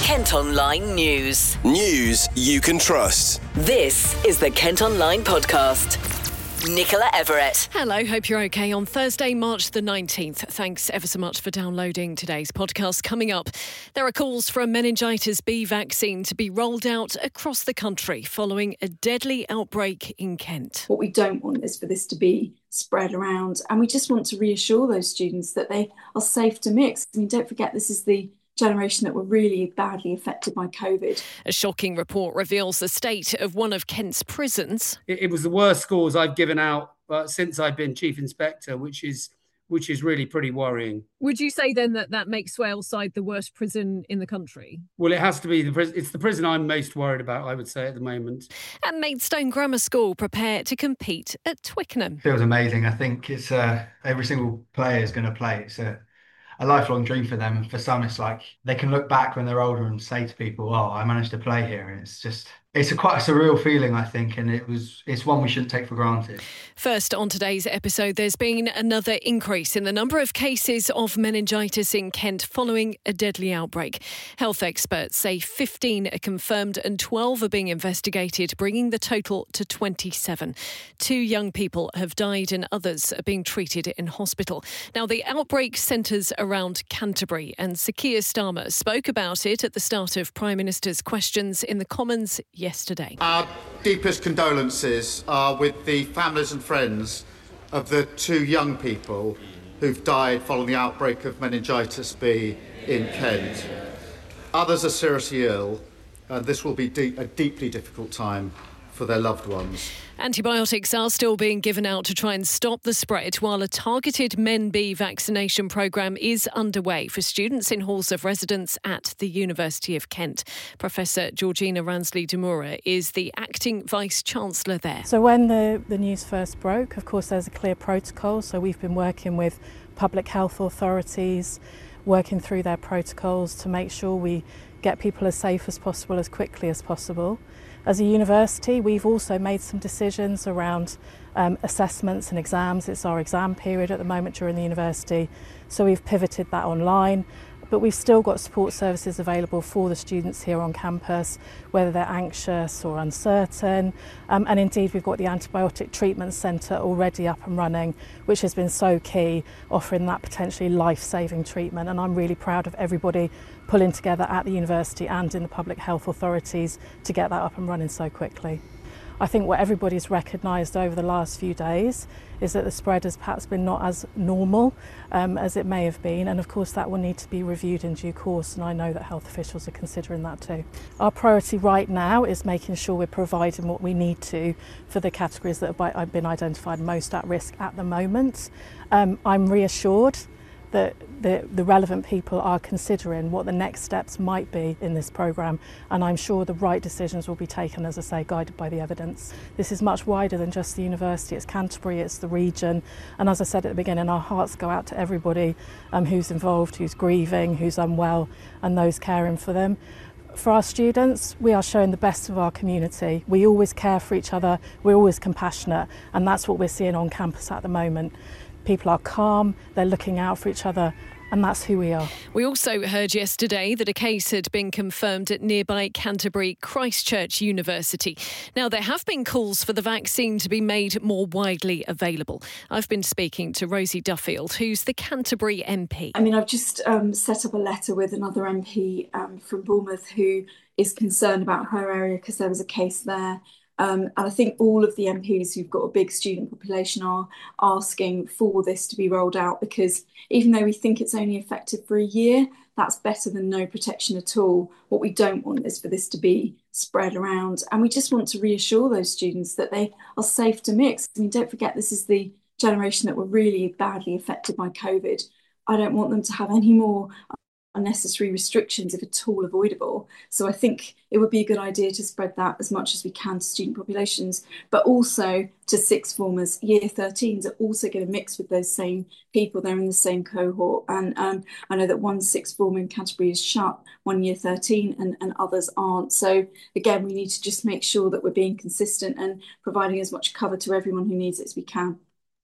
Kent Online News. News you can trust. This is the Kent Online Podcast. Nicola Everett. Hello, hope you're okay on Thursday, March the 19th. Thanks ever so much for downloading today's podcast. Coming up, there are calls for a meningitis B vaccine to be rolled out across the country following a deadly outbreak in Kent. What we don't want is for this to be spread around, and we just want to reassure those students that they are safe to mix. I mean, don't forget, this is the generation that were really badly affected by COVID. A shocking report reveals the state of one of Kent's prisons. It was the worst scores I've given out since I've been Chief Inspector, which is really pretty worrying. Would you say then that makes Swaleside the worst prison in the country? Well, it has to be. It's the prison I'm most worried about, I would say, at the moment. And Maidstone Grammar School prepare to compete at Twickenham. Feels amazing. I think it's every single player is going to play. It's a lifelong dream for them. And for some, it's like they can look back when they're older and say to people, "Oh, I managed to play here." And it's quite a surreal feeling, I think, and it's one we shouldn't take for granted. First, on today's episode, there's been another increase in the number of cases of meningitis in Kent following a deadly outbreak. Health experts say 15 are confirmed and 12 are being investigated, bringing the total to 27. 2 young people have died and others are being treated in hospital. Now, the outbreak centres around Canterbury, and Sir Keir Starmer spoke about it at the start of Prime Minister's questions in the Commons yesterday. Our deepest condolences are with the families and friends of the 2 young people who've died following the outbreak of meningitis B in Kent. Others are seriously ill, and this will be a deeply difficult time for their loved ones. Antibiotics are still being given out to try and stop the spread, while a targeted Men B vaccination programme is underway for students in halls of residence at the University of Kent. Professor Georgina Ransley-Demura is the acting Vice-Chancellor there. So when the news first broke, of course, there's a clear protocol. So we've been working with public health authorities, working through their protocols to make sure we get people as safe as possible, as quickly as possible. As a university, we've also made some decisions around assessments and exams. It's our exam period at the moment during the university, so we've pivoted that online. But we've still got support services available for the students here on campus, whether they're anxious or uncertain. And indeed, we've got the antibiotic treatment centre already up and running, which has been so key, offering that potentially life-saving treatment. And I'm really proud of everybody pulling together at the university and in the public health authorities to get that up and running so quickly. I think what everybody's recognised over the last few days is that the spread has perhaps been not as normal as it may have been, and of course that will need to be reviewed in due course, and I know that health officials are considering that too. Our priority right now is making sure we're providing what we need to for the categories that have been identified most at risk at the moment. I'm reassured that the relevant people are considering what the next steps might be in this programme, and I'm sure the right decisions will be taken, as I say, guided by the evidence. This is much wider than just the university. It's Canterbury, it's the region, and as I said at the beginning, our hearts go out to everybody who's involved, who's grieving, who's unwell, and those caring for them. For our students, we are showing the best of our community. We always care for each other, we're always compassionate, and that's what we're seeing on campus at the moment. People are calm, they're looking out for each other, and that's who we are. We also heard yesterday that a case had been confirmed at nearby Canterbury Christchurch University. Now, there have been calls for the vaccine to be made more widely available. I've been speaking to Rosie Duffield, who's the Canterbury MP. I mean, I've just set up a letter with another MP from Bournemouth who is concerned about her area because there was a case there. And I think all of the MPs who've got a big student population are asking for this to be rolled out, because even though we think it's only effective for a year, that's better than no protection at all. What we don't want is for this to be spread around. And we just want to reassure those students that they are safe to mix. I mean, don't forget, this is the generation that were really badly affected by COVID. I don't want them to have any more unnecessary restrictions, if at all avoidable. So I think it would be a good idea to spread that as much as we can to student populations, but also to sixth formers. Year 13s are also going to mix with those same people. They're in the same cohort. And I know that one sixth form in Canterbury is shut, one year 13, and others aren't. So again, we need to just make sure that we're being consistent and providing as much cover to everyone who needs it as we can.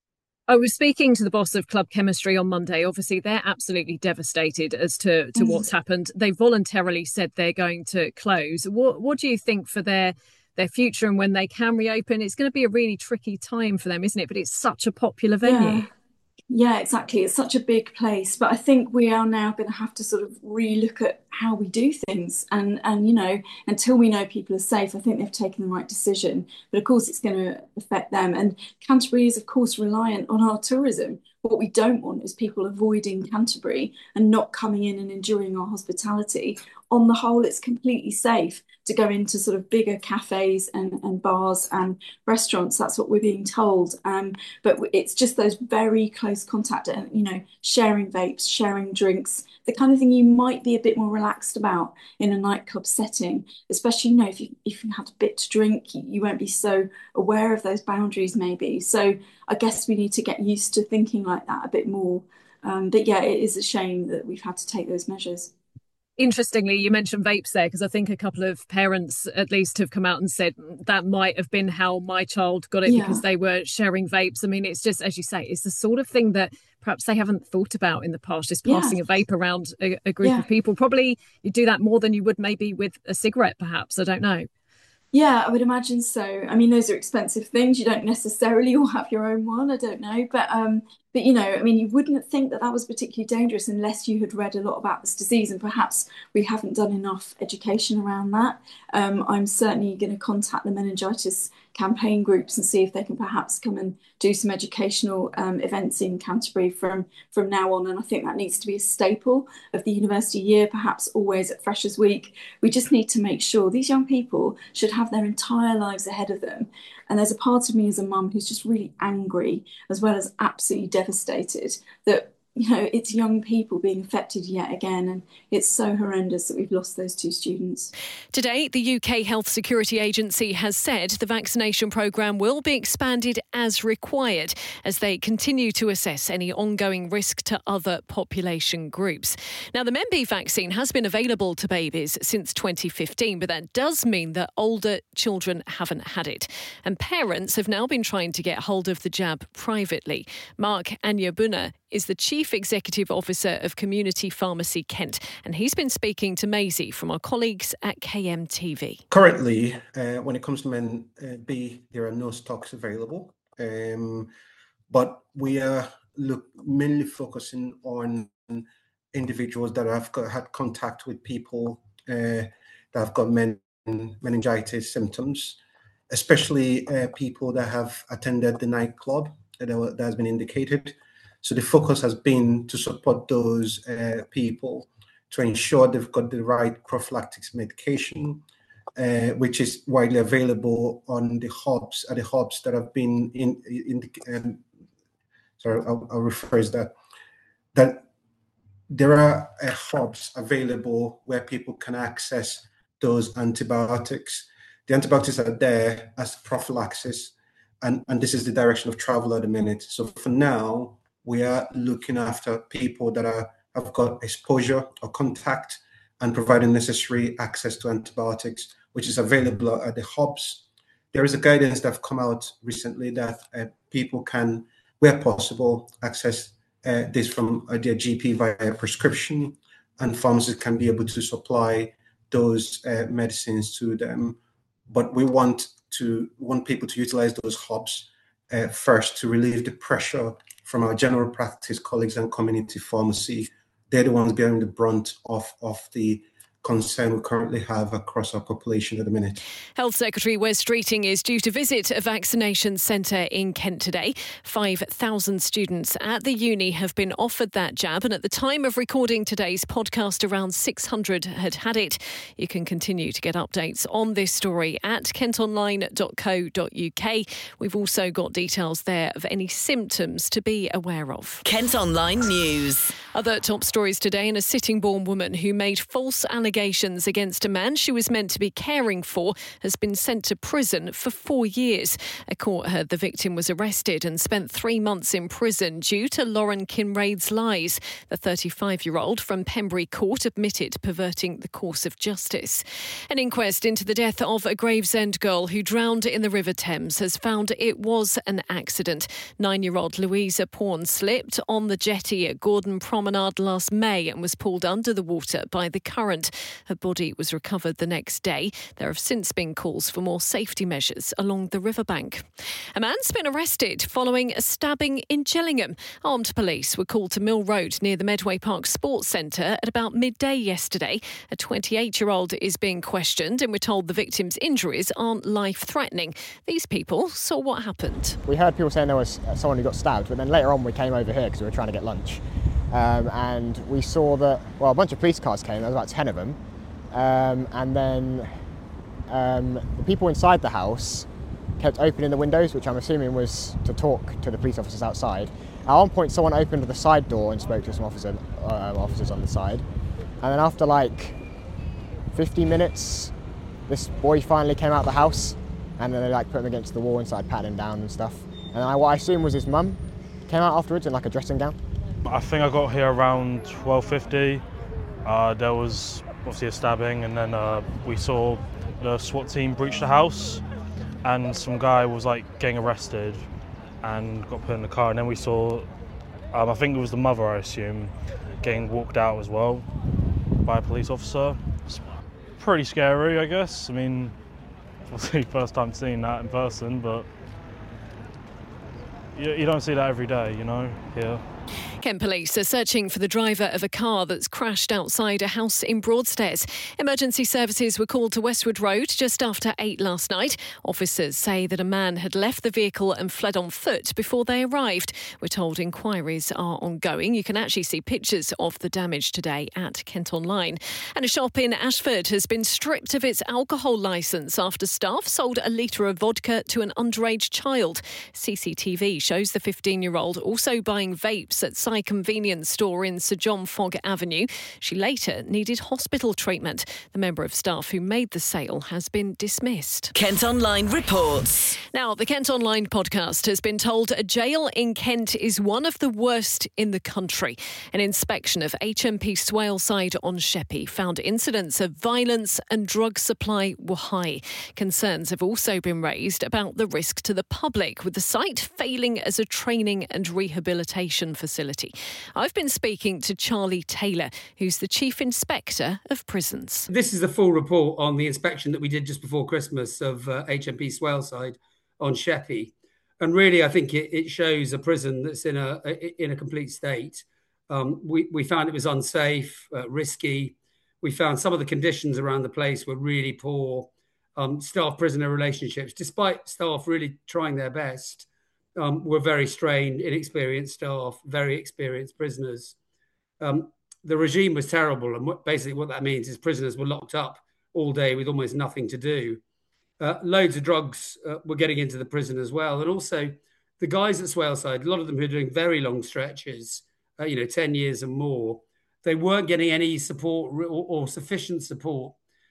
I was speaking to the boss of Club Chemistry on Monday. Obviously, they're absolutely devastated as to what's happened. They voluntarily said they're going to close. What do you think for their future and when they can reopen? It's going to be a really tricky time for them, isn't it? But it's such a popular venue. Yeah, exactly. It's such a big place, but I think we are now going to have to sort of relook at how we do things. And until we know people are safe, I think they've taken the right decision. But of course, it's going to affect them. And Canterbury is, of course, reliant on our tourism. What we don't want is people avoiding Canterbury and not coming in and enjoying our hospitality. On the whole, it's completely safe to go into sort of bigger cafes and bars and restaurants. That's what we're being told. But it's just those very close contact and, sharing vapes, sharing drinks, the kind of thing you might be a bit more relaxed about in a nightclub setting, especially, if you had a bit to drink, you won't be so aware of those boundaries maybe. So I guess we need to get used to thinking like that a bit more. But yeah, it is a shame that we've had to take those measures. Interestingly, you mentioned vapes there, because I think a couple of parents at least have come out and said that might have been how my child got it because they were sharing vapes. I mean, it's just, as you say, it's the sort of thing that perhaps they haven't thought about in the past, just passing a vape around a group of people. Probably you do that more than you would maybe with a cigarette, perhaps. I don't know. Yeah, I would imagine so. I mean, those are expensive things. You don't necessarily all have your own one. I don't know. But you wouldn't think that was particularly dangerous unless you had read a lot about this disease. And perhaps we haven't done enough education around that. I'm certainly going to contact the meningitis campaign groups and see if they can perhaps come and do some educational events in Canterbury from now on. And I think that needs to be a staple of the university year, perhaps always at Freshers Week. We just need to make sure these young people should have their entire lives ahead of them. And there's a part of me as a mum who's just really angry, as well as absolutely devastated that it's young people being affected yet again, and it's so horrendous that we've lost those two students. Today, the UK Health Security Agency has said the vaccination programme will be expanded as required as they continue to assess any ongoing risk to other population groups. Now, the MenB vaccine has been available to babies since 2015, but that does mean that older children haven't had it. And parents have now been trying to get hold of the jab privately. Mark Anyabuna is the Chief Executive Officer of Community Pharmacy Kent, and he's been speaking to Maisie from our colleagues at KMTV. Currently, when it comes to MenB, there are no stocks available, but we are mainly focusing on individuals that have had contact with people that have got meningitis symptoms, especially people that have attended the nightclub that has been indicated. So the focus has been to support those people to ensure they've got the right prophylactic medication, which is widely available on the hubs, at the hubs that have been I'll rephrase that. That there are hubs available where people can access those antibiotics. The antibiotics are there as prophylaxis, and this is the direction of travel at the minute. So for now, we are looking after people that have got exposure or contact and providing necessary access to antibiotics, which is available at the hubs. There is a guidance that have come out recently that people can, where possible, access this from their GP via prescription, and pharmacists can be able to supply those medicines to them. But we want people to utilize those hubs first to relieve the pressure from our general practice colleagues and community pharmacy. They're the ones bearing the brunt of the concern we currently have across our population at the minute. Health Secretary Wes Streeting is due to visit a vaccination centre in Kent today. 5,000 students at the uni have been offered that jab, and at the time of recording today's podcast, around 600 had had it. You can continue to get updates on this story at kentonline.co.uk. We've also got details there of any symptoms to be aware of. Kent Online News. Other top stories today: in a Sittingbourne woman who made false allegations allegations against a man she was meant to be caring for has been sent to prison for 4 years. A court heard the victim was arrested and spent 3 months in prison due to Lauren Kinraid's lies. The 35-year-old from Pembury Court admitted perverting the course of justice. An inquest into the death of a Gravesend girl who drowned in the River Thames has found it was an accident. 9-year-old Louisa Pawn slipped on the jetty at Gordon Promenade last May and was pulled under the water by the current. Her body was recovered the next day. There have since been calls for more safety measures along the riverbank. A man's been arrested following a stabbing in Gillingham. Armed police were called to Mill Road near the Medway Park Sports Centre at about midday yesterday. A 28-year-old is being questioned and we're told the victim's injuries aren't life-threatening. These people saw what happened. We heard people saying there was someone who got stabbed, but then later on we came over here because we were trying to get lunch. And we saw that, a bunch of police cars came, there was about 10 of them. And then the people inside the house kept opening the windows, which I'm assuming was to talk to the police officers outside. At one point, someone opened the side door and spoke to some officers on the side. And then after 15 minutes, this boy finally came out of the house, and then they put him against the wall and started patting him down and stuff. And what I assume was his mum came out afterwards in a dressing gown. I think I got here around 12:50. There was obviously a stabbing, and then we saw the SWAT team breach the house, and some guy was getting arrested and got put in the car. And then we saw, I think it was the mother, I assume, getting walked out as well by a police officer. It's pretty scary, I guess. I mean, obviously first time seeing that in person, but you don't see that every day, here. Kent Police are searching for the driver of a car that's crashed outside a house in Broadstairs. Emergency services were called to Westwood Road just after 8 last night. Officers say that a man had left the vehicle and fled on foot before they arrived. We're told inquiries are ongoing. You can actually see pictures of the damage today at Kent Online. And a shop in Ashford has been stripped of its alcohol licence after staff sold a litre of vodka to an underage child. CCTV shows the 15-year-old also buying vapes at Sy convenience store in Sir John Fogg Avenue. She later needed hospital treatment. The member of staff who made the sale has been dismissed. Kent Online reports. Now, the Kent Online podcast has been told a jail in Kent is one of the worst in the country. An inspection of HMP Swaleside on Sheppey found incidents of violence and drug supply were high. Concerns have also been raised about the risk to the public, with the site failing as a training and rehabilitation facility. I've been speaking to Charlie Taylor, who's the Chief Inspector of Prisons. This is the full report on the inspection that we did just before Christmas of HMP Swaleside on Sheppey. And really, I think it shows a prison that's in a complete state. We found it was unsafe, risky. We found some of the conditions around the place were really poor. Staff-prisoner relationships, despite staff really trying their best, were very strained, inexperienced staff, very experienced prisoners. The regime was terrible, and basically what that means is prisoners were locked up all day with almost nothing to do. Loads of drugs were getting into the prison as well, and also the guys at Swaleside, a lot of them who are doing very long stretches, 10 years and more, they weren't getting any support or sufficient support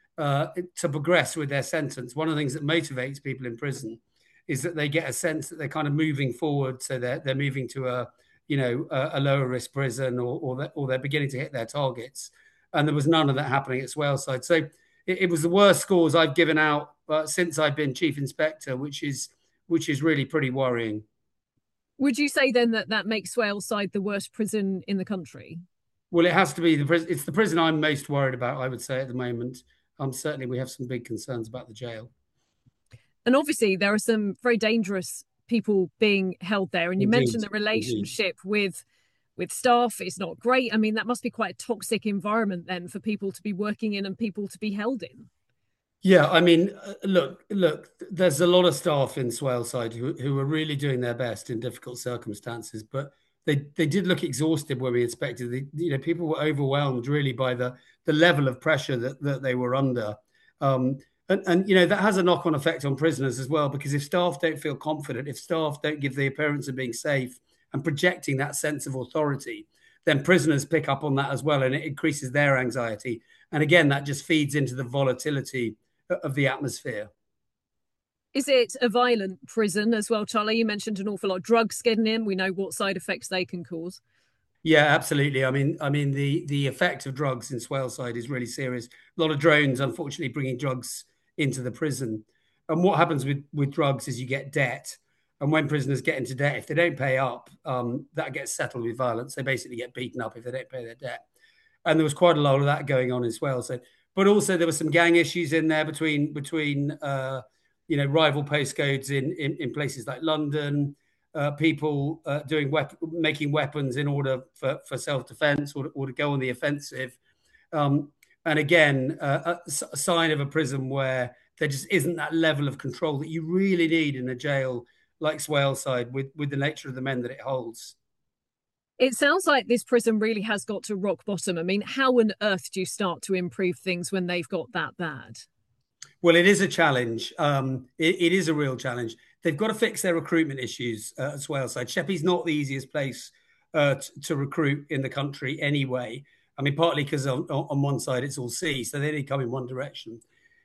to progress with their sentence. One of the things that motivates people in prison is that they get a sense that they're kind of moving forward, so they're moving to a lower risk prison, or they're beginning to hit their targets. And there was none of that happening at Swaleside. So it was the worst scores I've given out since I've been Chief Inspector, which is really pretty worrying. Would you say then that makes Swaleside the worst prison in the country? Well, it has to be it's the prison I'm most worried about, I would say, at the moment. Certainly we have some big concerns about the jail. And obviously there are some very dangerous people being held there. And you mentioned the relationship with staff is not great. I mean, that must be quite a toxic environment then for people to be working in and people to be held in. Yeah, I mean, look, there's a lot of staff in Swaleside who are really doing their best in difficult circumstances, but they did look exhausted when we inspected. People were overwhelmed really by the level of pressure that they were under. And that has a knock-on effect on prisoners as well, because if staff don't feel confident, if staff don't give the appearance of being safe and projecting that sense of authority, then prisoners pick up on that as well, and it increases their anxiety. And again, that just feeds into the volatility of the atmosphere. Is it a violent prison as well, Charlie? You mentioned an awful lot of drugs getting in. We know what side effects they can cause. Yeah, absolutely. I mean, the effect of drugs in Swaleside is really serious. A lot of drones, unfortunately, bringing drugs into the prison. And what happens with drugs is you get debt. And when prisoners get into debt, if they don't pay up, that gets settled with violence. They basically get beaten up if they don't pay their debt. And there was quite a lot of that going on as well. So, but also there were some gang issues in there between rival postcodes in places like London. People making weapons in order for self-defense or to go on the offensive. And again, a sign of a prison where there just isn't that level of control that you really need in a jail like Swaleside with the nature of the men that it holds. It sounds like this prison really has got to rock bottom. I mean, how on earth do you start to improve things when they've got that bad? Well, it is a challenge. It is a real challenge. They've got to fix their recruitment issues as well. So Sheppey's not the easiest place to recruit in the country anyway. I mean, partly because on one side it's all sea, so they only come in one direction.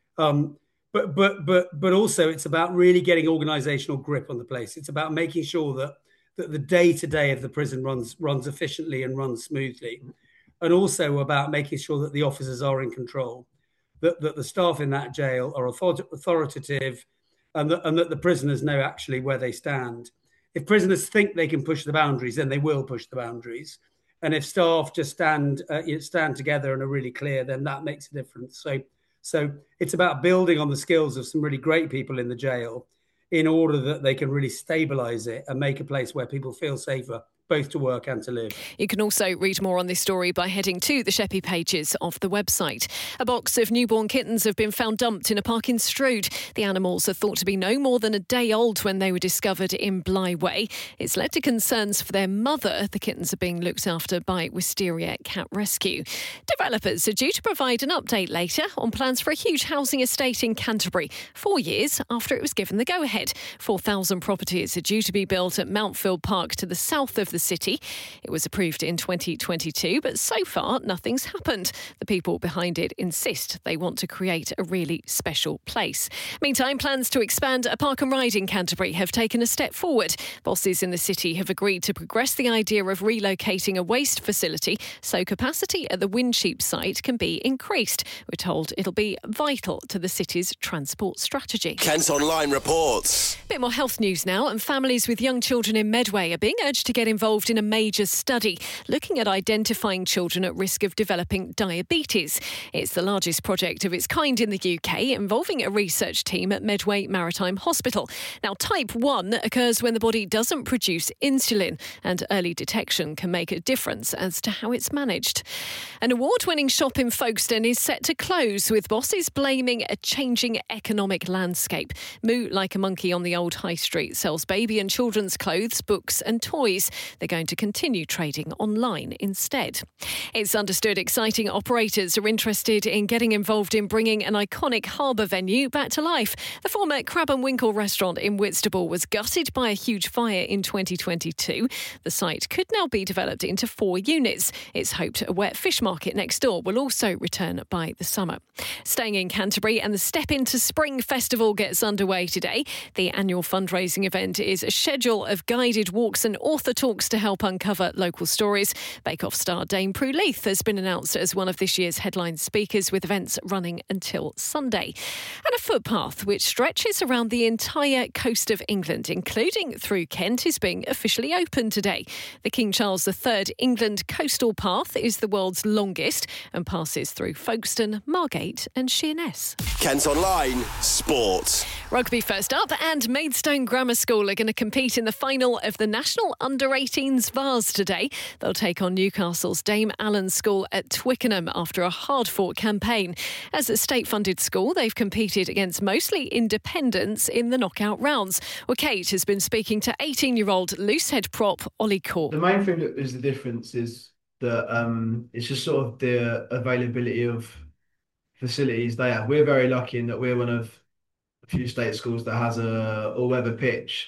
But also it's about really getting organisational grip on the place. It's about making sure that the day-to-day of the prison runs efficiently and runs smoothly, and also about making sure that the officers are in control. That the staff in that jail are authoritative and that the prisoners know actually where they stand. If prisoners think they can push the boundaries, then they will push the boundaries. And if staff just stand together and are really clear, then that makes a difference. So it's about building on the skills of some really great people in the jail in order that they can really stabilise it and make a place where people feel safer, both to work and to live. You can also read more on this story by heading to the Sheppey pages of the website. A box of newborn kittens have been found dumped in a park in Strood. The animals are thought to be no more than a day old when they were discovered in Bly Way. It's led to concerns for their mother. The kittens are being looked after by Wisteria Cat Rescue. Developers are due to provide an update later on plans for a huge housing estate in Canterbury, 4 years after it was given the go-ahead. 4,000 properties are due to be built at Mountfield Park to the south of the city. It was approved in 2022, but so far nothing's happened. The people behind it insist they want to create a really special place. Meantime, plans to expand a park and ride in Canterbury have taken a step forward. Bosses in the city have agreed to progress the idea of relocating a waste facility so capacity at the Windsheep site can be increased. We're told it'll be vital to the city's transport strategy. Kent Online reports. A bit more health news now, and families with young children in Medway are being urged to get involved in a major study looking at identifying children at risk of developing diabetes. It's the largest project of its kind in the UK, involving a research team at Medway Maritime Hospital. Now, type 1 occurs when the body doesn't produce insulin, and early detection can make a difference as to how it's managed. An award-winning shop in Folkestone is set to close, with bosses blaming a changing economic landscape. Moo Like a Monkey on the old high street sells baby and children's clothes, books and toys. They're going to continue trading online instead. It's understood exciting operators are interested in getting involved in bringing an iconic harbour venue back to life. The former Crab and Winkle restaurant in Whitstable was gutted by a huge fire in 2022. The site could now be developed into 4 units. It's hoped a wet fish market next door will also return by the summer. Staying in Canterbury, and the Step Into Spring Festival gets underway today. The annual fundraising event is a schedule of guided walks and author talks to help uncover local stories. Bake Off star Dame Prue Leith has been announced as one of this year's headline speakers, with events running until Sunday. And a footpath which stretches around the entire coast of England, including through Kent, is being officially opened today. The King Charles III England Coastal Path is the world's longest and passes through Folkestone, Margate and Sheerness. Kent Online Sport. Rugby first up, and Maidstone Grammar School are going to compete in the final of the National Under-18s Vase today. They'll take on Newcastle's Dame Allen School at Twickenham after a hard-fought campaign. As a state-funded school, they've competed against mostly independents in the knockout rounds. Well, Kate has been speaking to 18-year-old loosehead prop Ollie Court. The main thing that is the difference is that it's just sort of the availability of facilities they have. We're very lucky in that we're one of a few state schools that has a all-weather pitch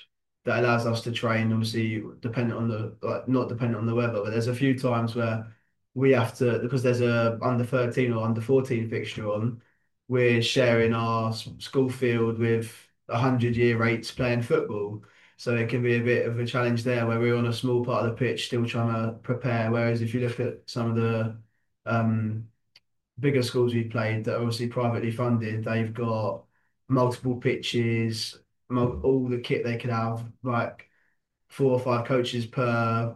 that allows us to train, obviously not dependent on the weather, but there's a few times where we have to, because there's a under 13 or under 14 fixture on, we're sharing our school field with 100-year rates playing football. So it can be a bit of a challenge there where we're on a small part of the pitch still trying to prepare. Whereas if you look at some of the bigger schools we've played that are obviously privately funded, they've got multiple pitches, all the kit they could have, like 4 or 5 coaches per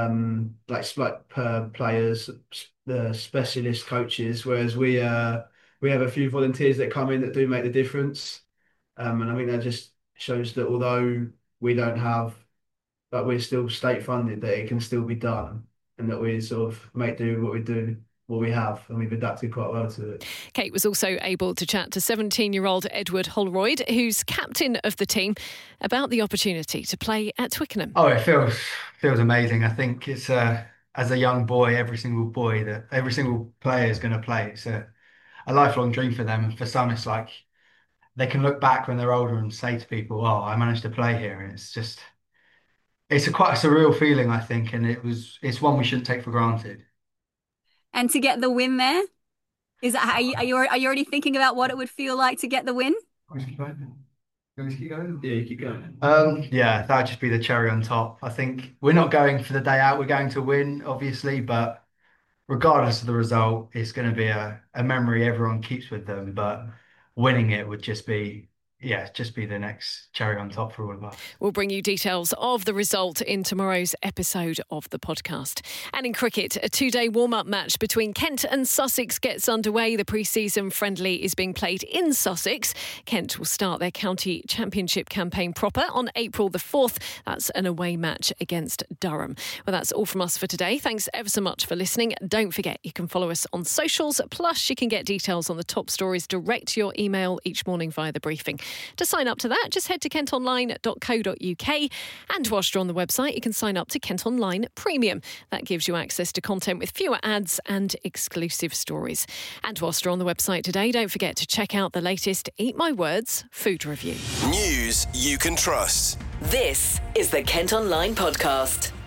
per players, the specialist coaches. Whereas we have a few volunteers that come in that do make the difference, and I think that just shows that although we don't have, but we're still state funded, that it can still be done, and that we sort of make do what we have, and we've adapted quite well to it. Kate was also able to chat to 17-year-old Edward Holroyd, who's captain of the team, about the opportunity to play at Twickenham. Oh, it feels amazing. I think it's as a young boy, every single player is going to play. It's a lifelong dream for them. For some, it's like they can look back when they're older and say to people, "Oh, I managed to play here." And it's quite a surreal feeling, I think, and it's one we shouldn't take for granted. And to get the win there, are you already thinking about what it would feel like to get the win? Keep going. Yeah, you keep going. Yeah, that'd just be the cherry on top. I think we're not going for the day out. We're going to win, obviously, but regardless of the result, it's going to be a memory everyone keeps with them. But winning it would just be the next cherry on top for all of us. We'll bring you details of the result in tomorrow's episode of the podcast. And in cricket, a 2-day warm-up match between Kent and Sussex gets underway. The pre-season friendly is being played in Sussex. Kent will start their county championship campaign proper on April the 4th. That's an away match against Durham. Well, that's all from us for today. Thanks ever so much for listening. Don't forget, you can follow us on socials. Plus, you can get details on the top stories direct to your email each morning via the briefing. To sign up to that, just head to kentonline.co.uk, and whilst you're on the website, you can sign up to Kent Online Premium. That gives you access to content with fewer ads and exclusive stories. And whilst you're on the website today, don't forget to check out the latest Eat My Words food review. News you can trust. This is the Kent Online Podcast.